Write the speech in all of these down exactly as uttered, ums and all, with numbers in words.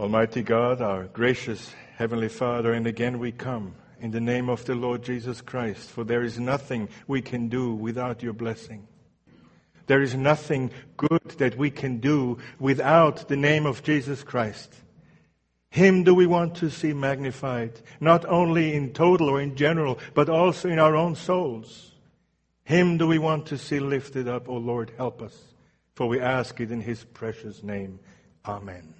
Almighty God, our gracious Heavenly Father, and again we come in the name of the Lord Jesus Christ, for there is nothing we can do without your blessing. There is nothing good that we can do without the name of Jesus Christ. Him do we want to see magnified, not only in total or in general, but also in our own souls. Him do we want to see lifted up. O Lord, help us, for we ask it in His precious name. Amen.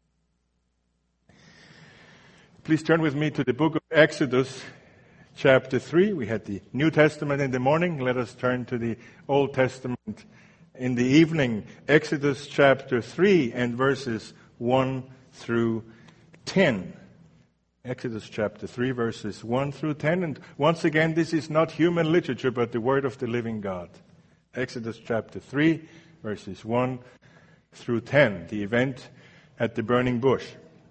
Please turn with me to the book of Exodus, chapter three. We had the New Testament in the morning. Let us turn to the Old Testament in the evening. Exodus chapter three and verses one through ten. Exodus chapter three, verses one through ten. And once again, this is not human literature, but the word of the living God. Exodus chapter three, verses one through ten. The event at the burning bush.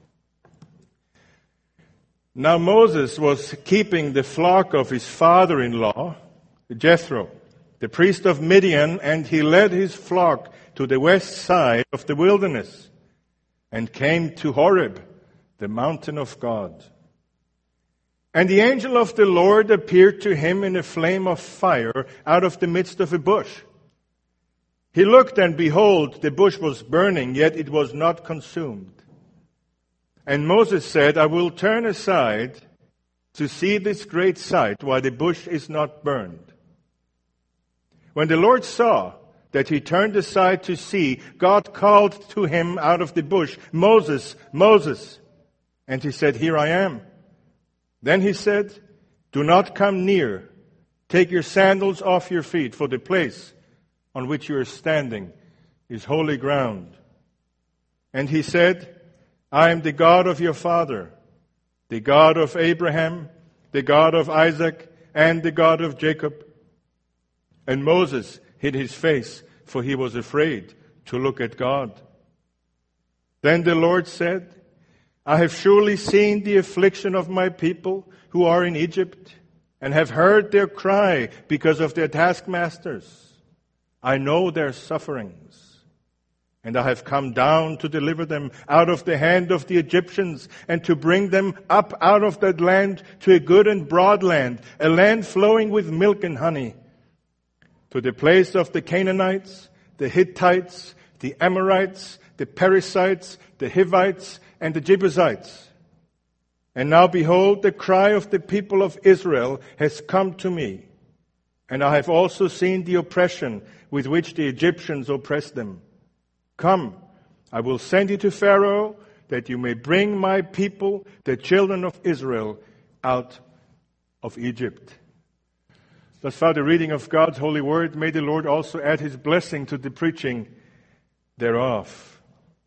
Now Moses was keeping the flock of his father-in-law, Jethro, the priest of Midian, and he led his flock to the west side of the wilderness and came to Horeb, the mountain of God. And the angel of the Lord appeared to him in a flame of fire out of the midst of a bush. He looked, and behold, the bush was burning, yet it was not consumed. And Moses said, I will turn aside to see this great sight, while the bush is not burned. When the Lord saw that he turned aside to see, God called to him out of the bush, Moses, Moses. And he said, Here I am. Then he said, Do not come near. Take your sandals off your feet, for the place on which you are standing is holy ground. And he said, I am the God of your father, the God of Abraham, the God of Isaac, and the God of Jacob. And Moses hid his face, for he was afraid to look at God. Then the Lord said, I have surely seen the affliction of my people who are in Egypt, and have heard their cry because of their taskmasters. I know their sufferings. And I have come down to deliver them out of the hand of the Egyptians, and to bring them up out of that land to a good and broad land, a land flowing with milk and honey, to the place of the Canaanites, the Hittites, the Amorites, the Perizzites, the Hivites, and the Jebusites. And now behold, the cry of the people of Israel has come to me, and I have also seen the oppression with which the Egyptians oppress them. Come, I will send you to Pharaoh, that you may bring my people, the children of Israel, out of Egypt. Thus far the reading of God's holy word. May the Lord also add his blessing to the preaching thereof.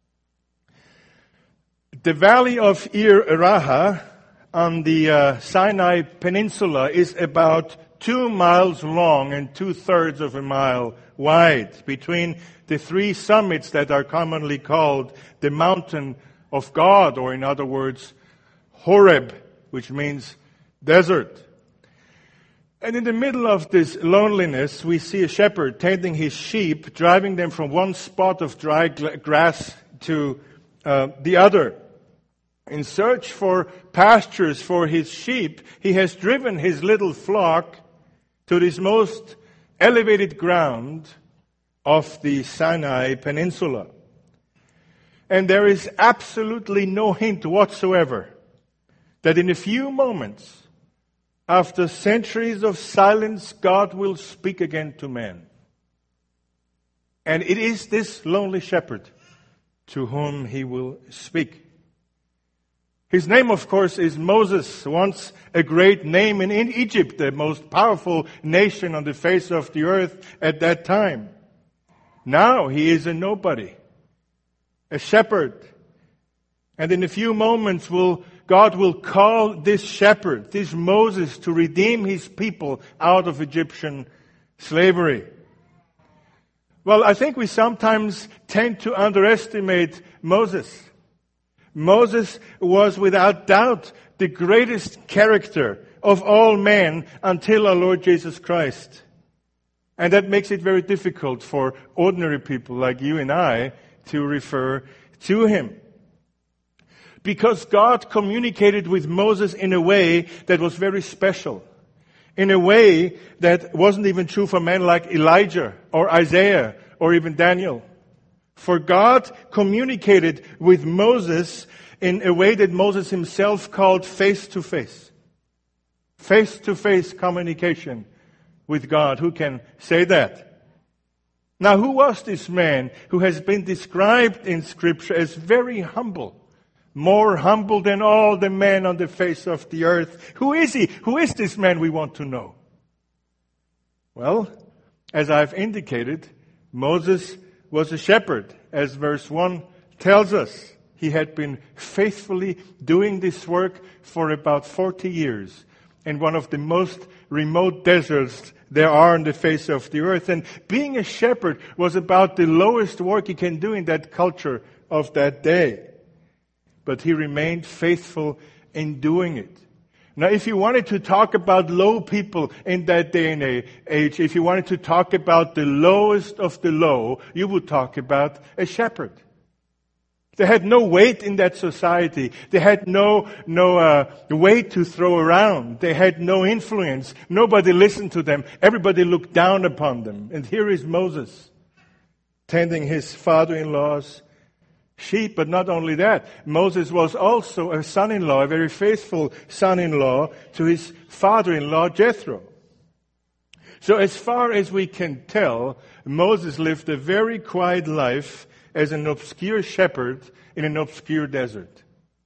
The valley of Ir Raha on the uh, Sinai Peninsula is about two miles long and two-thirds of a mile wide, between the three summits that are commonly called the mountain of God, or in other words, Horeb, which means desert. And in the middle of this loneliness, we see a shepherd tending his sheep, driving them from one spot of dry grass to uh, the other. In search for pastures for his sheep, he has driven his little flock to this most elevated ground of the Sinai Peninsula. And there is absolutely no hint whatsoever that in a few moments, after centuries of silence, God will speak again to man. And it is this lonely shepherd to whom he will speak. His name, of course, is Moses, once a great name in Egypt, the most powerful nation on the face of the earth at that time. Now he is a nobody, a shepherd. And in a few moments, will God will call this shepherd, this Moses, to redeem his people out of Egyptian slavery. Well, I think we sometimes tend to underestimate Moses. Moses was without doubt the greatest character of all men until our Lord Jesus Christ. And that makes it very difficult for ordinary people like you and I to refer to him. Because God communicated with Moses in a way that was very special. In a way that wasn't even true for men like Elijah or Isaiah or even Daniel. For God communicated with Moses in a way that Moses himself called face-to-face. Face-to-face communication with God. Who can say that? Now, who was this man who has been described in Scripture as very humble? More humble than all the men on the face of the earth. Who is he? Who is this man we want to know? Well, as I've indicated, Moses was a shepherd, as verse one tells us. He had been faithfully doing this work for about forty years in one of the most remote deserts there are on the face of the earth. And being a shepherd was about the lowest work you can do in that culture of that day. But he remained faithful in doing it. Now, if you wanted to talk about low people in that day and age, if you wanted to talk about the lowest of the low, you would talk about a shepherd. They had no weight in that society. They had no no uh, weight to throw around. They had no influence. Nobody listened to them. Everybody looked down upon them. And here is Moses, tending his father-in-law's sheep. But not only that, Moses was also a son-in-law, a very faithful son-in-law to his father-in-law Jethro. So as far as we can tell, Moses lived a very quiet life as an obscure shepherd in an obscure desert.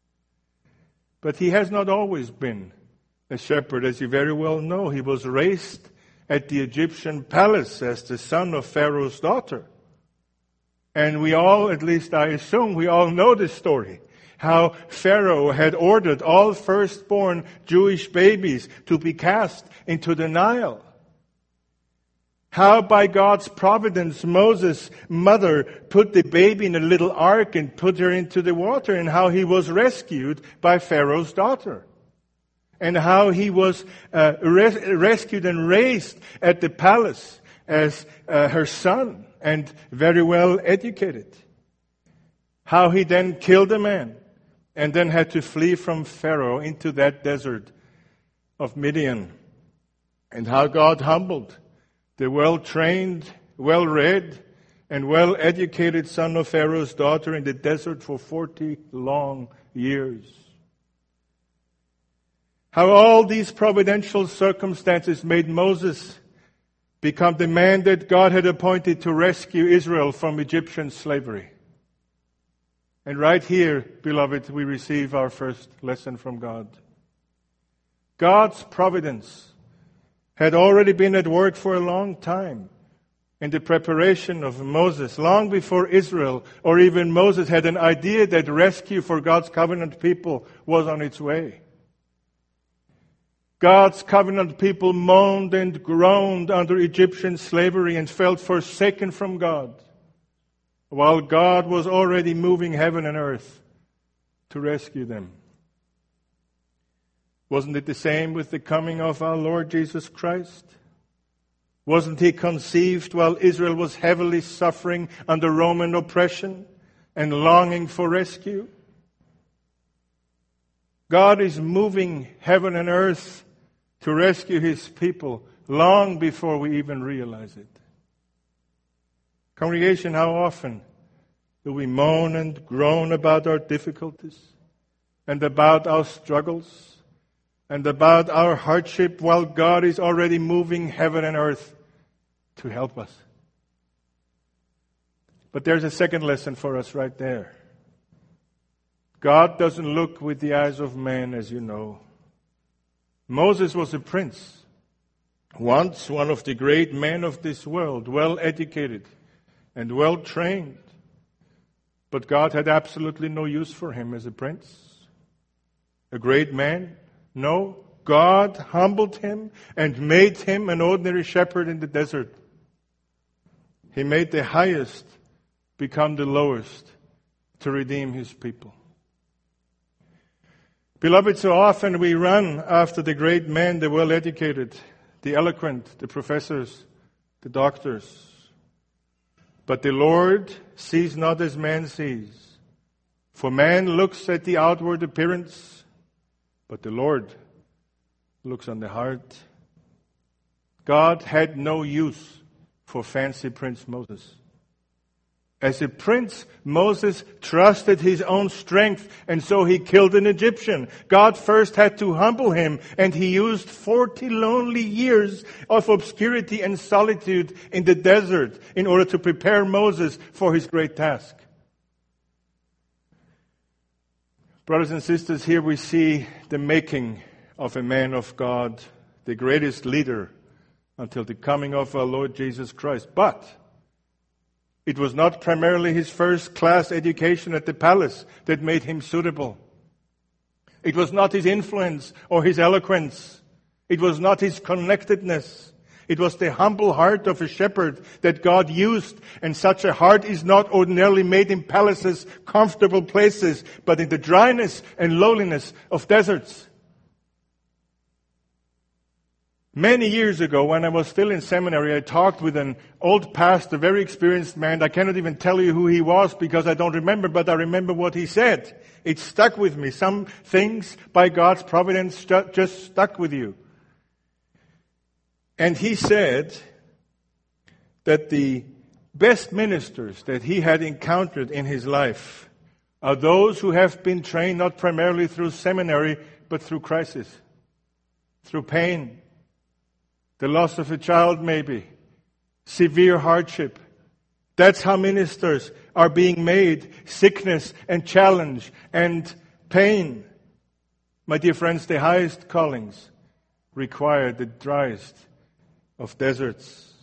But he has not always been a shepherd, as you very well know. He was raised at the Egyptian palace as the son of Pharaoh's daughter. And we all, at least I assume, we all know this story. How Pharaoh had ordered all firstborn Jewish babies to be cast into the Nile. How by God's providence Moses' mother put the baby in a little ark and put her into the water, and how he was rescued by Pharaoh's daughter. And how he was uh, res- rescued and raised at the palace as uh, her son and very well educated. How he then killed a man and then had to flee from Pharaoh into that desert of Midian. And how God humbled the well-trained, well-read, and well-educated son of Pharaoh's daughter in the desert for forty long years. How all these providential circumstances made Moses become the man that God had appointed to rescue Israel from Egyptian slavery. And right here, beloved, we receive our first lesson from God. God's providence had already been at work for a long time in the preparation of Moses, long before Israel or even Moses had an idea that rescue for God's covenant people was on its way. God's covenant people moaned and groaned under Egyptian slavery and felt forsaken from God, while God was already moving heaven and earth to rescue them. Wasn't it the same with the coming of our Lord Jesus Christ? Wasn't he conceived while Israel was heavily suffering under Roman oppression and longing for rescue? God is moving heaven and earth to rescue his people long before we even realize it. Congregation, how often do we moan and groan about our difficulties and about our struggles and about our hardship while God is already moving heaven and earth to help us? But there's a second lesson for us right there. God doesn't look with the eyes of man, as you know. Moses was a prince, once one of the great men of this world, well educated and well trained. But God had absolutely no use for him as a prince. A great man? No. God humbled him and made him an ordinary shepherd in the desert. He made the highest become the lowest to redeem his people. Beloved, so often we run after the great men, the well-educated, the eloquent, the professors, the doctors. But the Lord sees not as man sees. For man looks at the outward appearance, but the Lord looks on the heart. God had no use for fancy Prince Moses. As a prince, Moses trusted his own strength, and so he killed an Egyptian. God first had to humble him, and he used forty lonely years of obscurity and solitude in the desert in order to prepare Moses for his great task. Brothers and sisters, here we see the making of a man of God, the greatest leader until the coming of our Lord Jesus Christ. But it was not primarily his first-class education at the palace that made him suitable. It was not his influence or his eloquence. It was not his connectedness. It was the humble heart of a shepherd that God used, and such a heart is not ordinarily made in palaces, comfortable places, but in the dryness and lowliness of deserts. Many years ago, when I was still in seminary, I talked with an old pastor, very experienced man. I cannot even tell you who he was because I don't remember, but I remember what he said. It stuck with me. Some things, by God's providence, stu- just stuck with you. And he said that the best ministers that he had encountered in his life are those who have been trained not primarily through seminary, but through crisis, through pain, the loss of a child maybe, severe hardship. That's how ministers are being made. Sickness and challenge and pain. My dear friends, the highest callings require the driest of deserts.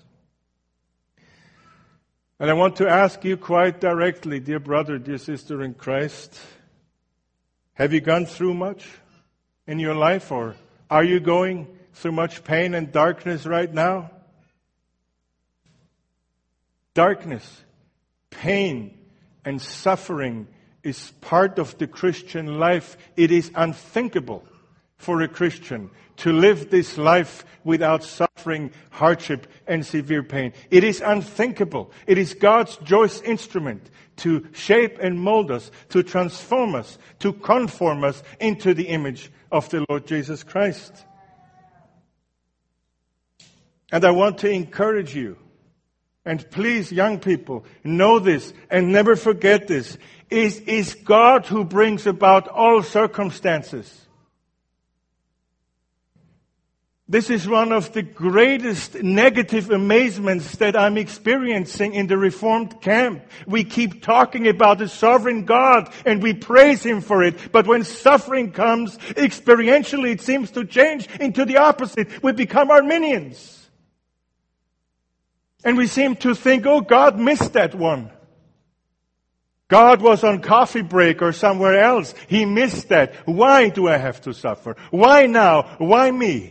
And I want to ask you quite directly, dear brother, dear sister in Christ, have you gone through much in your life, or are you going through much pain and darkness right now? Darkness, pain, and suffering is part of the Christian life. It is unthinkable for a Christian to live this life without suffering, hardship, and severe pain. It is unthinkable. It is God's joyous instrument to shape and mold us, to transform us, to conform us into the image of the Lord Jesus Christ. And I want to encourage you, and please, young people, know this and never forget this. It is God who brings about all circumstances. This is one of the greatest negative amazements that I'm experiencing in the Reformed camp. We keep talking about the sovereign God and we praise Him for it. But when suffering comes, experientially it seems to change into the opposite. We become Arminians. And we seem to think, oh, God missed that one. God was on coffee break or somewhere else. He missed that. Why do I have to suffer? Why now? Why me?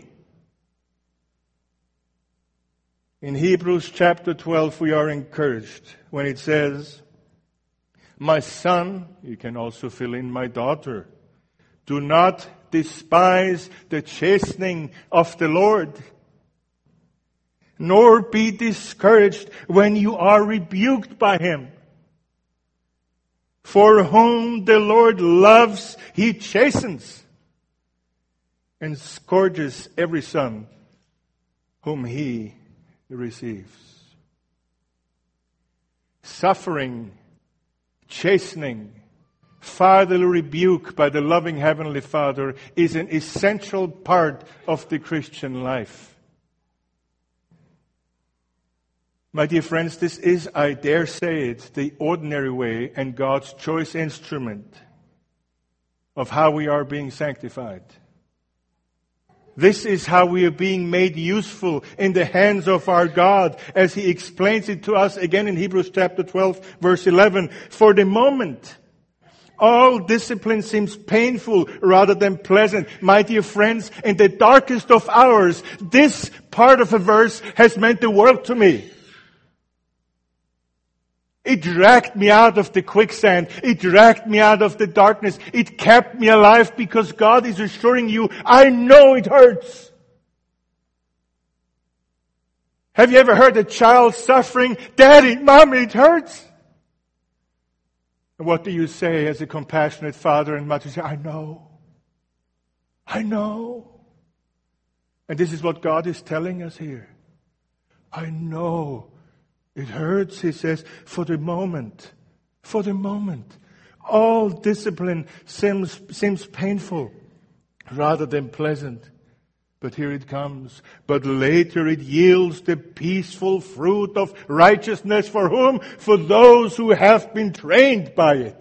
In Hebrews chapter twelve, we are encouraged when it says, my son, you can also fill in my daughter, do not despise the chastening of the Lord, nor be discouraged when you are rebuked by Him. For whom the Lord loves, He chastens and scourges every son whom He receives. Suffering, chastening, fatherly rebuke by the loving Heavenly Father is an essential part of the Christian life. My dear friends, this is, I dare say it, the ordinary way and God's choice instrument of how we are being sanctified. This is how we are being made useful in the hands of our God, as He explains it to us again in Hebrews chapter twelve, verse eleven. For the moment, all discipline seems painful rather than pleasant. My dear friends, in the darkest of hours, this part of a verse has meant the world to me. It dragged me out of the quicksand. It dragged me out of the darkness. It kept me alive because God is assuring you, I know it hurts. Have you ever heard a child suffering? Daddy, Mommy, it hurts. And what do you say as a compassionate father and mother? You say, I know. I know. And this is what God is telling us here. I know. It hurts, he says, for the moment. For the moment. All discipline seems, seems painful rather than pleasant. But here it comes. But later it yields the peaceful fruit of righteousness for whom? For those who have been trained by it.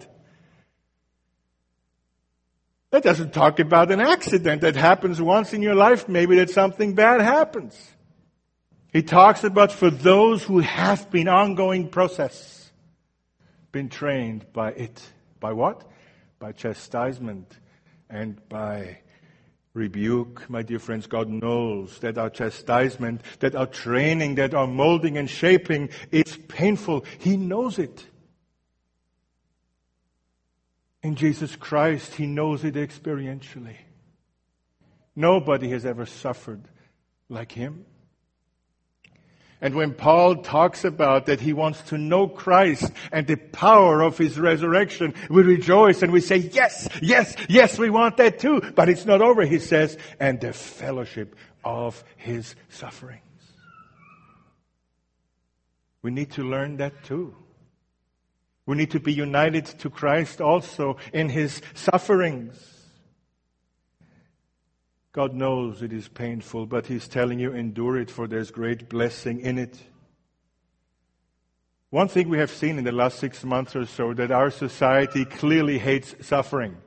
That doesn't talk about an accident that happens once in your life, maybe that something bad happens. He talks about for those who have been ongoing process, been trained by it. By what? By chastisement and by rebuke. My dear friends, God knows that our chastisement, that our training, that our molding and shaping is painful. He knows it. In Jesus Christ, He knows it experientially. Nobody has ever suffered like Him. And when Paul talks about that he wants to know Christ and the power of His resurrection, we rejoice and we say, yes, yes, yes, we want that too. But it's not over, he says, and the fellowship of His sufferings. We need to learn that too. We need to be united to Christ also in His sufferings. God knows it is painful, but He's telling you, endure it, for there's great blessing in it. One thing we have seen in the last six months or so, that our society clearly hates suffering.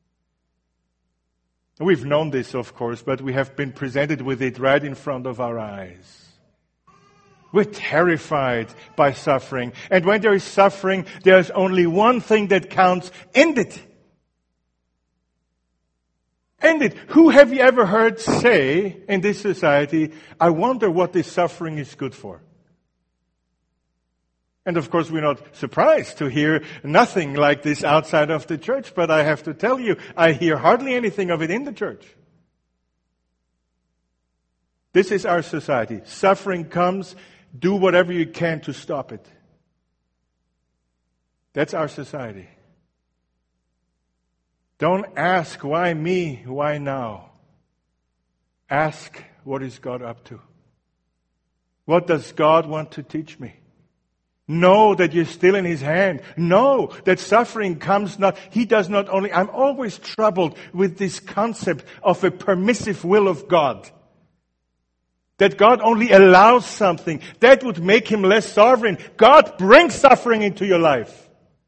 We've known this, of course, but we have been presented with it right in front of our eyes. We're terrified by suffering. And when there is suffering, there's only one thing that counts: end it. End it. Who have you ever heard say in this society, I wonder what this suffering is good for? And of course, we're not surprised to hear nothing like this outside of the church, but I have to tell you, I hear hardly anything of it in the church. This is our society. Suffering comes, do whatever you can to stop it. That's our society. Don't ask, why me, why now? Ask, what is God up to? What does God want to teach me? Know that you're still in His hand. Know that suffering comes not, He does not only, I'm always troubled with this concept of a permissive will of God. That God only allows something. That would make Him less sovereign. God brings suffering into your life.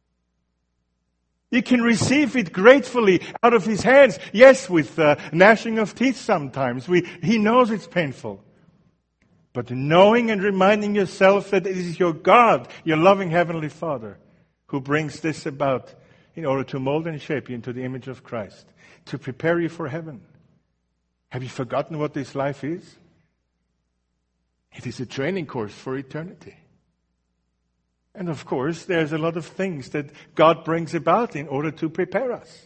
You can receive it gratefully out of His hands. Yes, with uh, gnashing of teeth sometimes. We, He knows it's painful. But knowing and reminding yourself that it is your God, your loving Heavenly Father, who brings this about in order to mold and shape you into the image of Christ, to prepare you for heaven. Have you forgotten what this life is? It is a training course for eternity. And of course, there's a lot of things that God brings about in order to prepare us.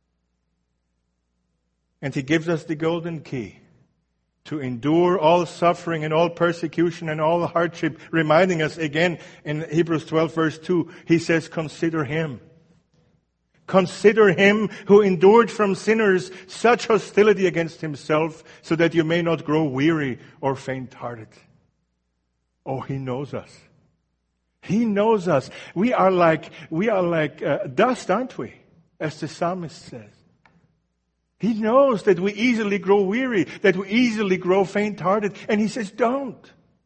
And He gives us the golden key to endure all suffering and all persecution and all hardship, reminding us again in Hebrews twelve verse two, He says, consider Him. Consider Him who endured from sinners such hostility against Himself, so that you may not grow weary or faint-hearted. Oh, He knows us. He knows us. We are like, we are like uh, dust, aren't we? As the psalmist says. He knows that we easily grow weary, that we easily grow faint-hearted. And He says, don't.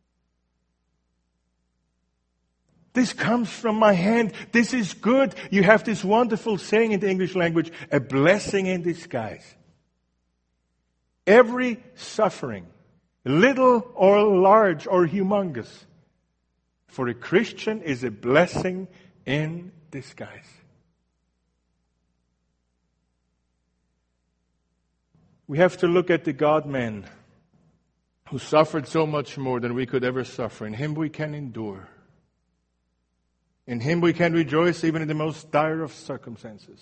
This comes from my hand. This is good. You have this wonderful saying in the English language, a blessing in disguise. Every suffering, little or large or humongous, for a Christian is a blessing in disguise. We have to look at the God-man who suffered so much more than we could ever suffer. In Him we can endure. In Him we can rejoice even in the most dire of circumstances.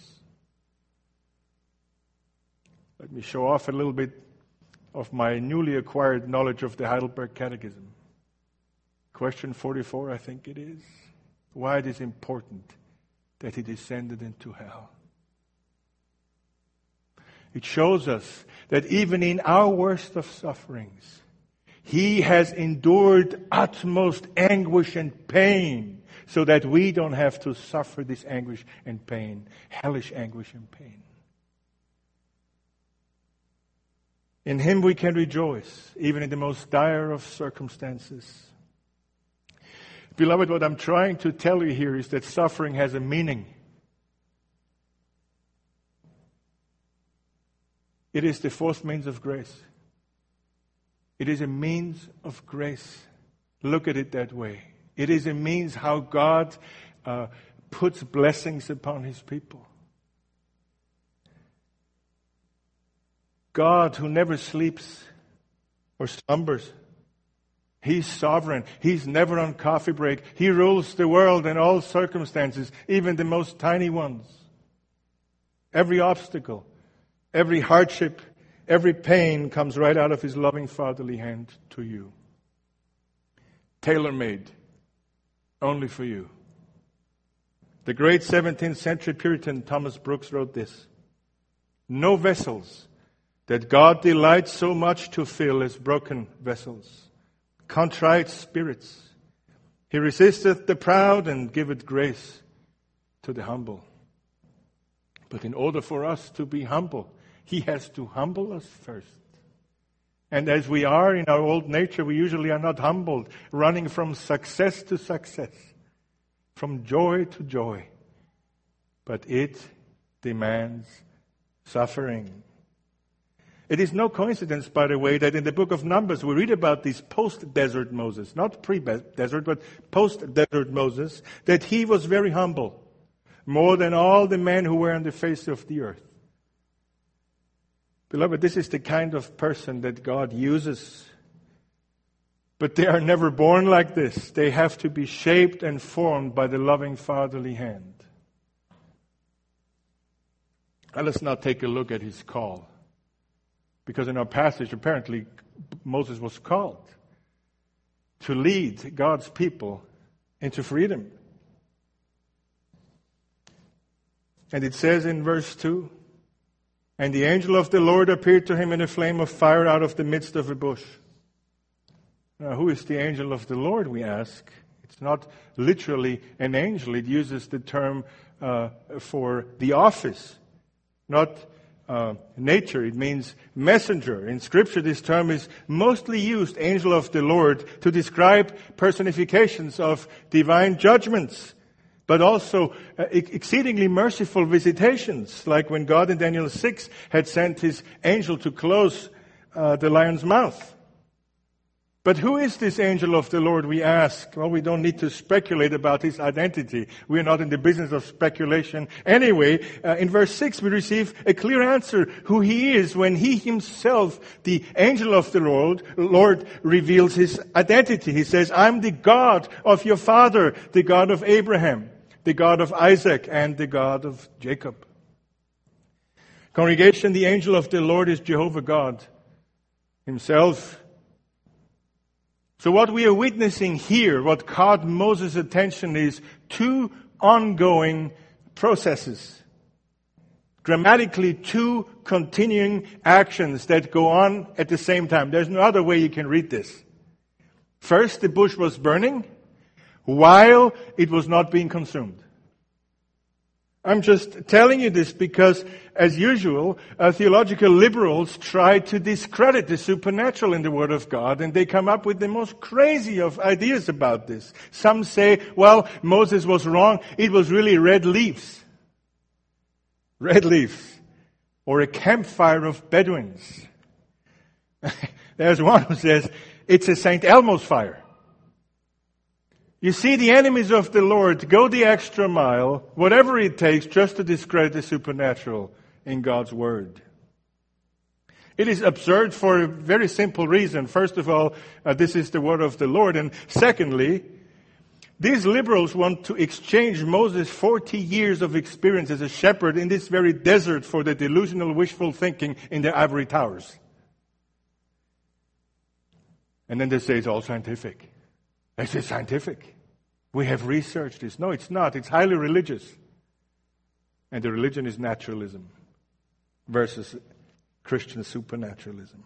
Let me show off a little bit of my newly acquired knowledge of the Heidelberg Catechism. Question forty-four, I think it is. Why it is important that he descended into hell. It shows us that even in our worst of sufferings, he has endured utmost anguish and pain so that we don't have to suffer this anguish and pain, hellish anguish and pain. In him we can rejoice, even in the most dire of circumstances. Beloved, what I'm trying to tell you here is that suffering has a meaning. It is the fourth means of grace. It is a means of grace. Look at it that way. It is a means how God uh, puts blessings upon his people. God, who never sleeps or slumbers, he's sovereign. He's never on coffee break. He rules the world in all circumstances, even the most tiny ones. Every obstacle, every hardship, every pain comes right out of his loving fatherly hand to you. Tailor-made, only for you. The great seventeenth century Puritan Thomas Brooks wrote this: "No vessels that God delights so much to fill as broken vessels, contrite spirits. He resisteth the proud and giveth grace to the humble." But in order for us to be humble, he has to humble us first. And as we are in our old nature, we usually are not humbled, running from success to success, from joy to joy. But it demands suffering. It is no coincidence, by the way, that in the book of Numbers we read about this post-desert Moses, not pre-desert, but post-desert Moses, that he was very humble, more than all the men who were on the face of the earth. Beloved, this is the kind of person that God uses. But they are never born like this. They have to be shaped and formed by the loving fatherly hand. Now let's now take a look at his call. Because in our passage, apparently, Moses was called to lead God's people into freedom. And it says in verse two, "And the angel of the Lord appeared to him in a flame of fire out of the midst of a bush." Now, who is the angel of the Lord, we ask? It's not literally an angel. It uses the term uh, for the office, not Uh, nature. It means messenger. In Scripture, this term is mostly used, angel of the Lord, to describe personifications of divine judgments, but also uh, exceedingly merciful visitations, like when God in Daniel six had sent his angel to close uh, the lion's mouth. But who is this angel of the Lord, we ask? Well, we don't need to speculate about his identity. We are not in the business of speculation. Anyway, uh, in verse six, we receive a clear answer who he is when he himself, the angel of the Lord, Lord, reveals his identity. He says, "I'm the God of your father, the God of Abraham, the God of Isaac, and the God of Jacob." Congregation, the angel of the Lord is Jehovah God himself. So what we are witnessing here, what caught Moses' attention, is two ongoing processes. Grammatically, two continuing actions that go on at the same time. There's no other way you can read this. First, the bush was burning while it was not being consumed. I'm just telling you this because, as usual, uh, theological liberals try to discredit the supernatural in the Word of God, and they come up with the most crazy of ideas about this. Some say, well, Moses was wrong. It was really red leaves. Red leaves. Or a campfire of Bedouins. There's one who says, it's a Saint Elmo's fire. You see, the enemies of the Lord go the extra mile, whatever it takes, just to discredit the supernatural in God's Word. It is absurd for a very simple reason. First of all, uh, this is the Word of the Lord. And secondly, these liberals want to exchange Moses' forty years of experience as a shepherd in this very desert for the delusional wishful thinking in the ivory towers. And then they say it's all scientific. Is it scientific? We have researched this. No, it's not. It's highly religious. And the religion is naturalism versus Christian supernaturalism.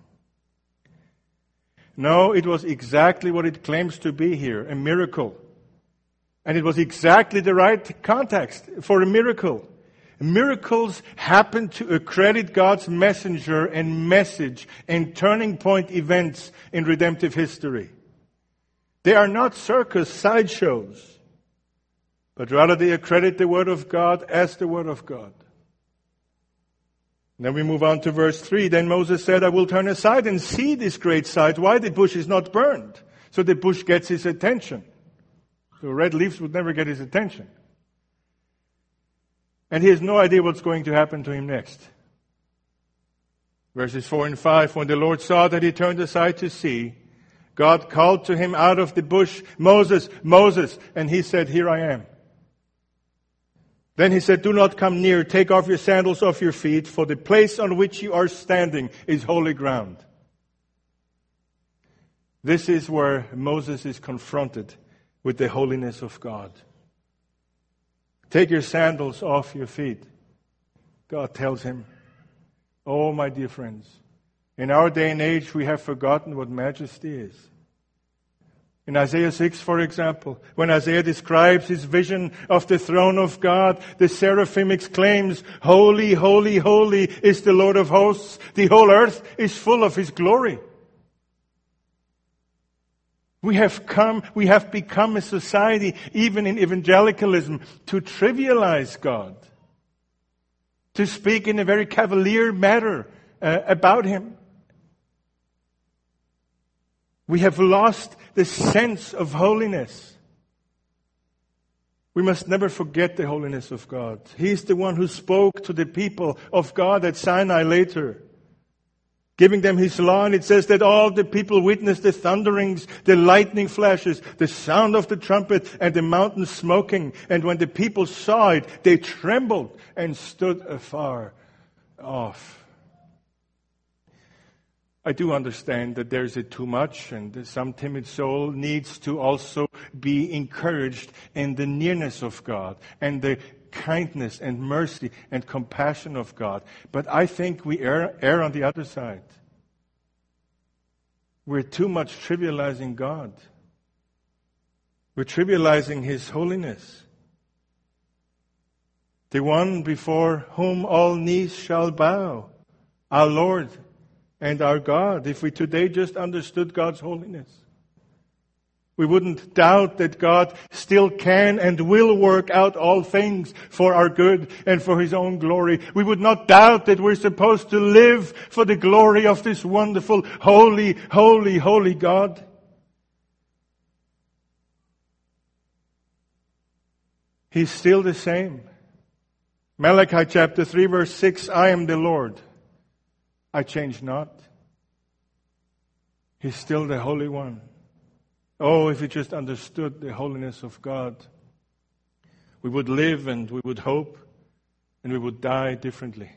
No, it was exactly what it claims to be here, a miracle. And it was exactly the right context for a miracle. Miracles happen to accredit God's messenger and message and turning point events in redemptive history. They are not circus sideshows, but rather they accredit the Word of God as the Word of God. Then we move on to verse three. Then Moses said, I will turn aside and see this great sight, why the bush is not burned. So the bush gets his attention. So red leaves would never get his attention. And he has no idea what's going to happen to him next. Verses four and five, when the Lord saw that he turned aside to see, God called to him out of the bush, Moses, Moses, and he said, here I am. Then he said, do not come near, take off your sandals off your feet, for the place on which you are standing is holy ground. This is where Moses is confronted with the holiness of God. Take your sandals off your feet. God tells him, oh, my dear friends, in our day and age we have forgotten what majesty is. In Isaiah six, for example, when Isaiah describes his vision of the throne of God, the seraphim exclaims, holy, holy, holy is the Lord of hosts. The whole earth is full of his glory. We have come, we have become a society, even in evangelicalism, to trivialize God. To speak in a very cavalier manner uh, about him. We have lost the sense of holiness. We must never forget the holiness of God. He's the one who spoke to the people of God at Sinai later, giving them his law, and it says that all the people witnessed the thunderings, the lightning flashes, the sound of the trumpet, and the mountain smoking. And when the people saw it, they trembled and stood afar off. I do understand that there's a too much, and some timid soul needs to also be encouraged in the nearness of God and the kindness and mercy and compassion of God. But I think we err, err on the other side. We're too much trivializing God. We're trivializing his holiness. The one before whom all knees shall bow, our Lord and our God. If we today just understood God's holiness, we wouldn't doubt that God still can and will work out all things for our good and for his own glory. We would not doubt that we're supposed to live for the glory of this wonderful, holy, holy, holy God. He's still the same. Malachi chapter three verse six, I am the Lord. I change not. He's still the Holy One. Oh, if we just understood the holiness of God, we would live and we would hope and we would die differently.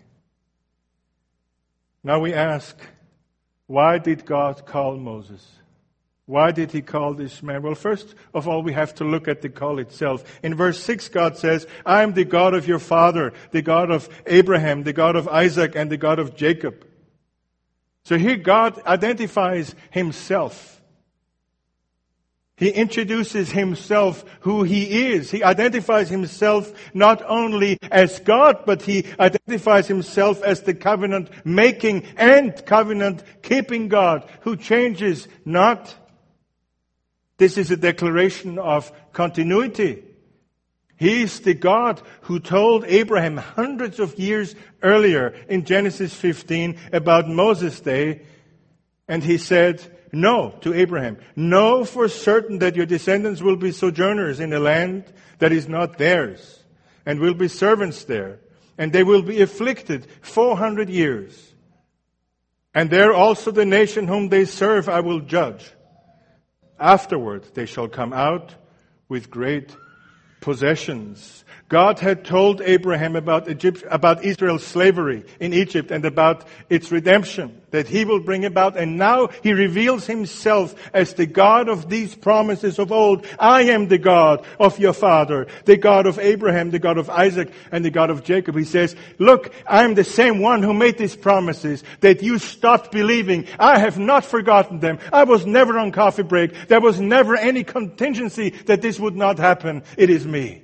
Now we ask, why did God call Moses? Why did he call this man? Well, first of all, we have to look at the call itself. In verse six, God says, I am the God of your father, the God of Abraham, the God of Isaac, and the God of Jacob. So here God identifies himself. He introduces himself, who he is. He identifies himself not only as God, but he identifies himself as the covenant-making and covenant-keeping God who changes not. This is a declaration of continuity. He is the God who told Abraham hundreds of years earlier in Genesis fifteen about Moses' day, and he said, no, to Abraham, know for certain that your descendants will be sojourners in a land that is not theirs, and will be servants there, and they will be afflicted four hundred years. And there also the nation whom they serve I will judge. Afterward they shall come out with great possessions. God had told Abraham about Egypt, about Israel's slavery in Egypt and about its redemption. that He will bring about. And now He reveals Himself as the God of these promises of old. I am the God of your father, the God of Abraham, the God of Isaac, and the God of Jacob. He says, look, I'm the same one who made these promises that you stopped believing. I have not forgotten them. I was never on coffee break. There was never any contingency that this would not happen. It is me.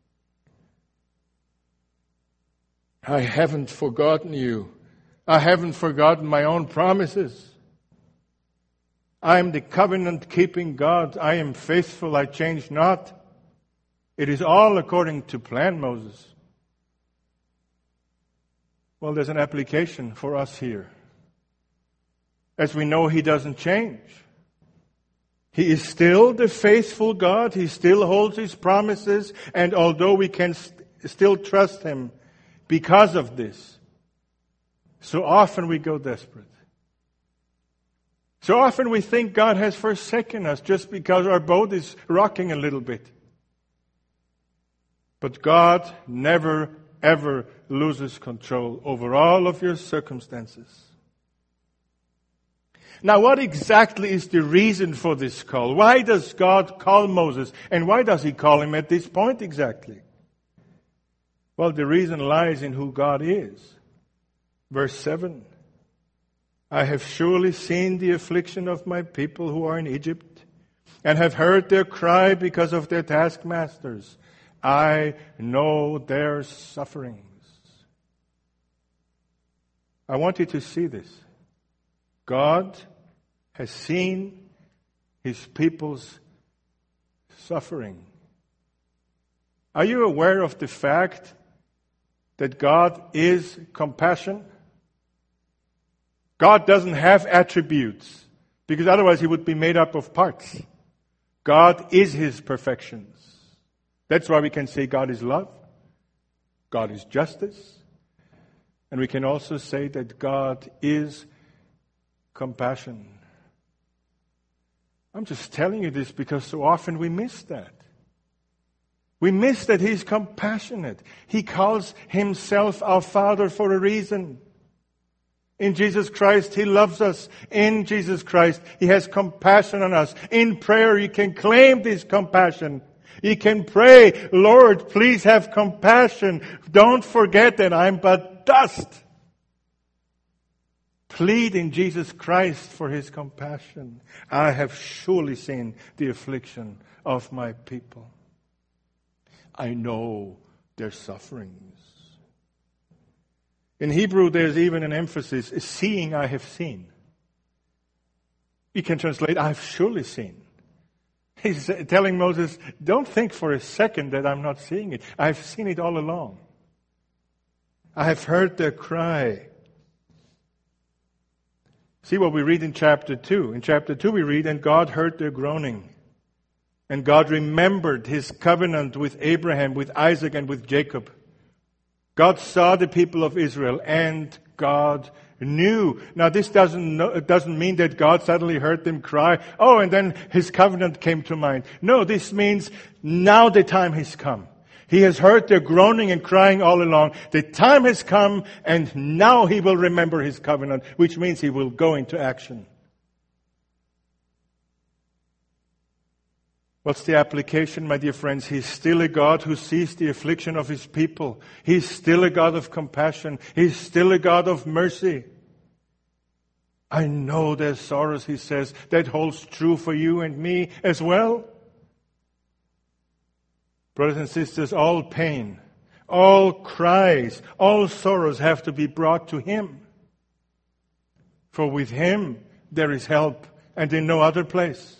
I haven't forgotten you. I haven't forgotten my own promises. I am the covenant-keeping God. I am faithful. I change not. It is all according to plan, Moses. Well, there's an application for us here. As we know, He doesn't change. He is still the faithful God. He still holds His promises. And although we can st- still trust Him because of this, so often we go desperate. So often we think God has forsaken us just because our boat is rocking a little bit. But God never, ever loses control over all of your circumstances. Now, what exactly is the reason for this call? Why does God call Moses? And why does He call him at this point exactly? Well, the reason lies in who God is. Verse seven. I have surely seen the affliction of my people who are in Egypt, and have heard their cry because of their taskmasters. I know their sufferings. I want you to see this. God has seen His people's suffering. Are you aware of the fact that God is compassion? God doesn't have attributes, because otherwise He would be made up of parts. God is His perfections. That's why we can say God is love, God is justice, and we can also say that God is compassion. I'm just telling you this because so often we miss that. We miss that He's compassionate. He calls Himself our Father for a reason. In Jesus Christ, He loves us. In Jesus Christ, He has compassion on us. In prayer, you can claim this compassion. You can pray, Lord, please have compassion. Don't forget that I'm but dust. Plead in Jesus Christ for His compassion. I have surely seen the affliction of my people. I know their sufferings. In Hebrew, there's even an emphasis, seeing I have seen. You can translate, I have surely seen. He's telling Moses, don't think for a second that I'm not seeing it. I've seen it all along. I have heard their cry. See what we read in chapter two. In chapter two we read, and God heard their groaning. And God remembered His covenant with Abraham, with Isaac, and with Jacob. God saw the people of Israel, and God knew. Now this doesn't know, it doesn't mean that God suddenly heard them cry, oh, and then His covenant came to mind. No, this means now the time has come. He has heard their groaning and crying all along. The time has come, and now He will remember His covenant, which means He will go into action. What's the application, my dear friends? He's still a God who sees the affliction of His people. He's still a God of compassion. He's still a God of mercy. I know their sorrows, He says. That holds true for you and me as well. Brothers and sisters, all pain, all cries, all sorrows have to be brought to Him. For with Him there is help, and in no other place.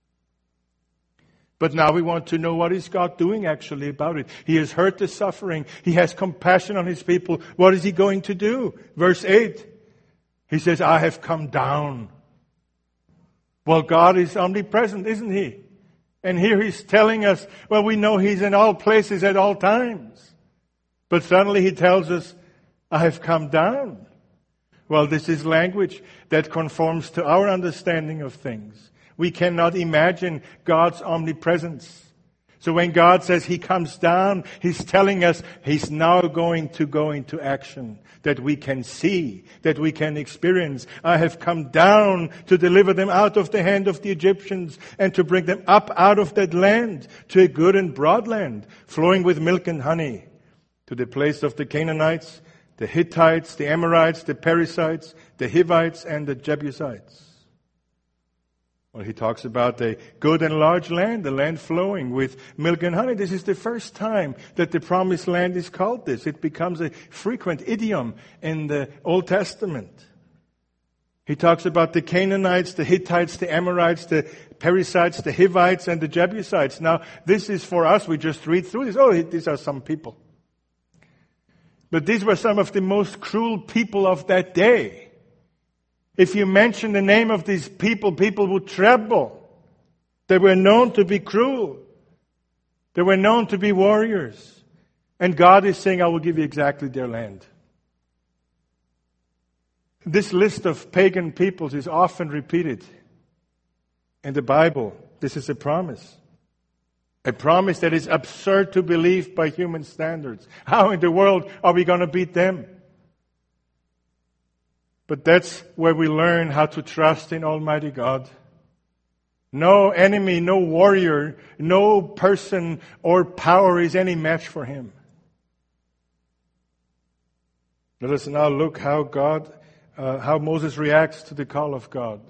But now we want to know, what is God doing actually about it? He has heard the suffering. He has compassion on His people. What is He going to do? Verse eight, He says, I have come down. Well, God is omnipresent, isn't He? And here He's telling us, well, we know He's in all places at all times. But suddenly He tells us, I have come down. Well, this is language that conforms to our understanding of things. We cannot imagine God's omnipresence. So when God says He comes down, He's telling us He's now going to go into action that we can see, that we can experience. I have come down to deliver them out of the hand of the Egyptians and to bring them up out of that land to a good and broad land, flowing with milk and honey, to the place of the Canaanites, the Hittites, the Amorites, the Perizzites, the Hivites, and the Jebusites. Well, he talks about a good and large land, the land flowing with milk and honey. This is the first time that the promised land is called this. It becomes a frequent idiom in the Old Testament. He talks about the Canaanites, the Hittites, the Amorites, the Perizzites, the Hivites, and the Jebusites. Now, this is for us, we just read through this. Oh, these are some people. But these were some of the most cruel people of that day. If you mention the name of these people, people would tremble. They were known to be cruel. They were known to be warriors. And God is saying, I will give you exactly their land. This list of pagan peoples is often repeated in the Bible. This is a promise. A promise that is absurd to believe by human standards. How in the world are we going to beat them? But that's where we learn how to trust in Almighty God. No enemy, no warrior, no person or power is any match for Him. Let us now look how God, uh, how Moses reacts to the call of God.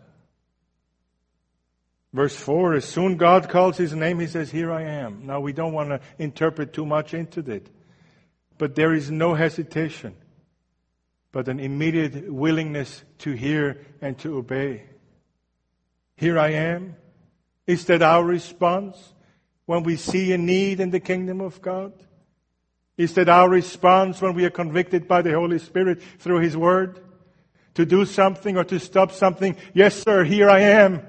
Verse four, as soon God calls His name, He says, here I am. Now we don't want to interpret too much into that. But there is no hesitation, but an immediate willingness to hear and to obey. Here I am. Is that our response when we see a need in the kingdom of God? Is that our response when we are convicted by the Holy Spirit through His Word? To do something or to stop something? Yes, sir, here I am.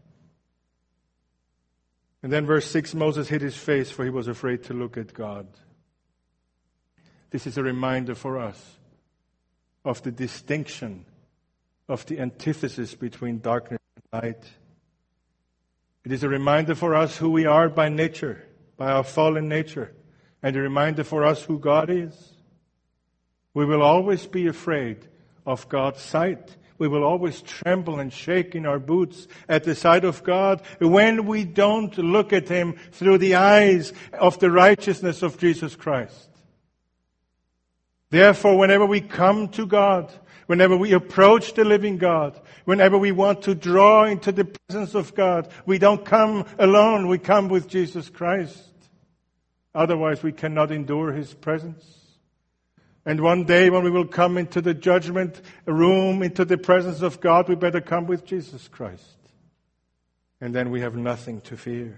And then verse six, Moses hid his face for he was afraid to look at God. This is a reminder for us of the distinction, of the antithesis between darkness and light. It is a reminder for us who we are by nature, by our fallen nature, and a reminder for us who God is. We will always be afraid of God's sight. We will always tremble and shake in our boots at the sight of God when we don't look at Him through the eyes of the righteousness of Jesus Christ. Therefore, whenever we come to God, whenever we approach the living God, whenever we want to draw into the presence of God, we don't come alone, we come with Jesus Christ. Otherwise, we cannot endure His presence. And one day when we will come into the judgment room, into the presence of God, we better come with Jesus Christ. And then we have nothing to fear.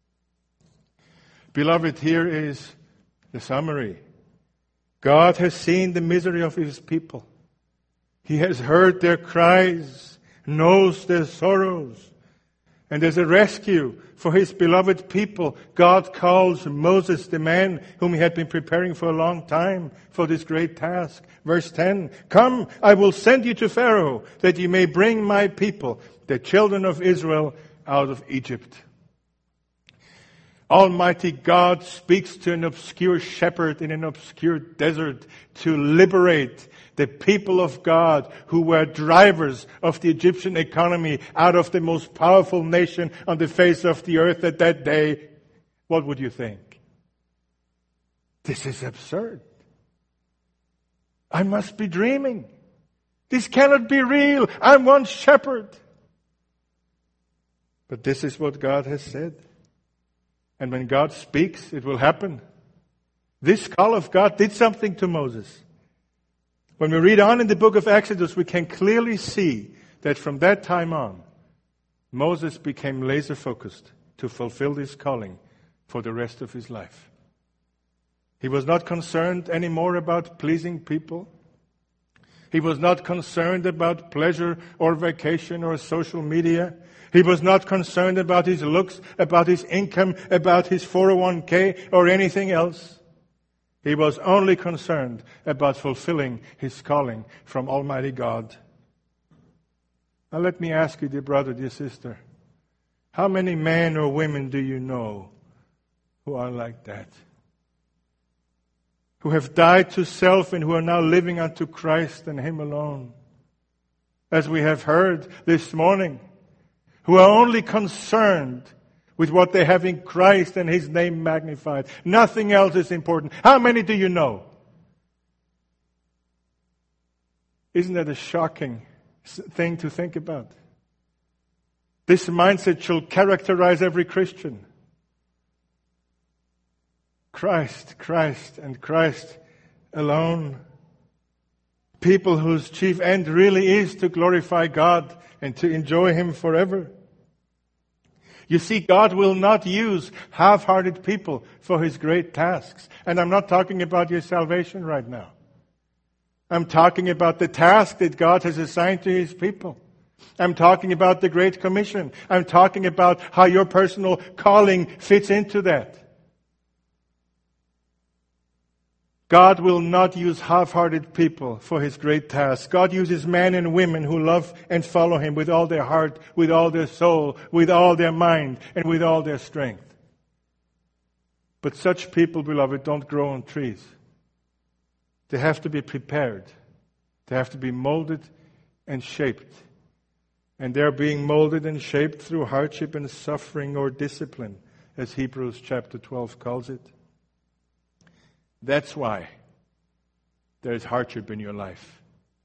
Beloved, here is the summary. God has seen the misery of His people. He has heard their cries, knows their sorrows. And as a rescue for His beloved people, God calls Moses, the man whom He had been preparing for a long time for this great task. Verse ten, come, I will send you to Pharaoh, that you may bring my people, the children of Israel, out of Egypt. Almighty God speaks to an obscure shepherd in an obscure desert to liberate the people of God who were drivers of the Egyptian economy out of the most powerful nation on the face of the earth at that day. What would you think? This is absurd. I must be dreaming. This cannot be real. I'm one shepherd. But this is what God has said. And when God speaks, it will happen. This call of God did something to Moses. When we read on in the book of Exodus, we can clearly see that from that time on, Moses became laser focused to fulfill this calling for the rest of his life. He was not concerned anymore about pleasing people. He was not concerned about pleasure or vacation or social media. He was not concerned about his looks, about his income, about his four oh one k or anything else. He was only concerned about fulfilling his calling from Almighty God. Now let me ask you, dear brother, dear sister, how many men or women do you know who are like that, who have died to self and who are now living unto Christ and Him alone. As we have heard this morning, who are only concerned with what they have in Christ and His name magnified. Nothing else is important. How many do you know? Isn't that a shocking thing to think about? This mindset should characterize every Christian. Christ, Christ, and Christ alone. People whose chief end really is to glorify God and to enjoy Him forever. You see, God will not use half-hearted people for His great tasks. And I'm not talking about your salvation right now. I'm talking about the task that God has assigned to His people. I'm talking about the Great Commission. I'm talking about how your personal calling fits into that. God will not use half-hearted people for His great task. God uses men and women who love and follow Him with all their heart, with all their soul, with all their mind, and with all their strength. But such people, beloved, don't grow on trees. They have to be prepared. They have to be molded and shaped. And they're being molded and shaped through hardship and suffering or discipline, as Hebrews chapter twelve calls it. That's why there is hardship in your life.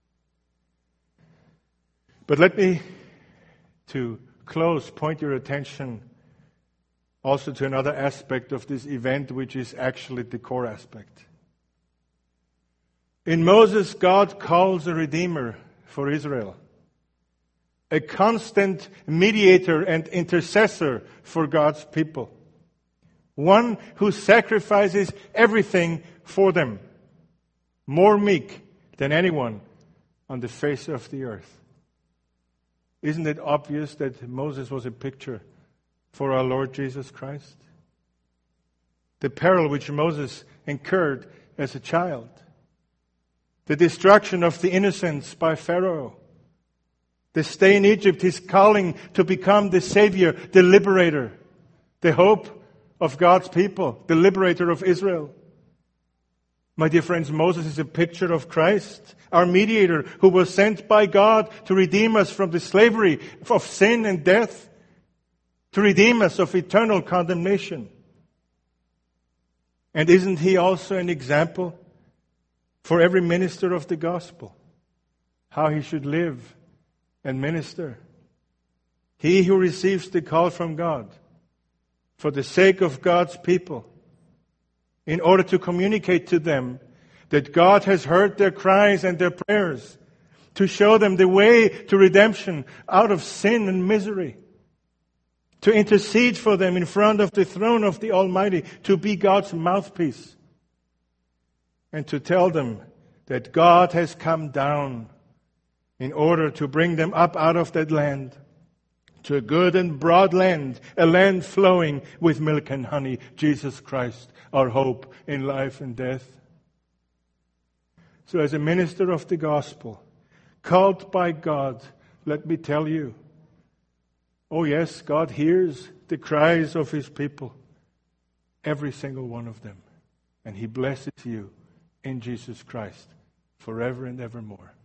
But let me, to close, point your attention also to another aspect of this event, which is actually the core aspect. In Moses, God calls a redeemer for Israel, a constant mediator and intercessor for God's people. One who sacrifices everything for them. More meek than anyone on the face of the earth. Isn't it obvious that Moses was a picture for our Lord Jesus Christ? The peril which Moses incurred as a child. The destruction of the innocents by Pharaoh. The stay in Egypt, his calling to become the Savior, the liberator. The hope of God's people, the liberator of Israel. My dear friends, Moses is a picture of Christ, our mediator, who was sent by God to redeem us from the slavery of sin and death, to redeem us of eternal condemnation. And isn't he also an example for every minister of the gospel? How he should live and minister. He who receives the call from God, for the sake of God's people, in order to communicate to them that God has heard their cries and their prayers, to show them the way to redemption out of sin and misery, to intercede for them in front of the throne of the Almighty, to be God's mouthpiece, and to tell them that God has come down in order to bring them up out of that land, to a good and broad land, a land flowing with milk and honey, Jesus Christ, our hope in life and death. So as a minister of the gospel, called by God, let me tell you, oh yes, God hears the cries of His people, every single one of them, and He blesses you in Jesus Christ forever and evermore.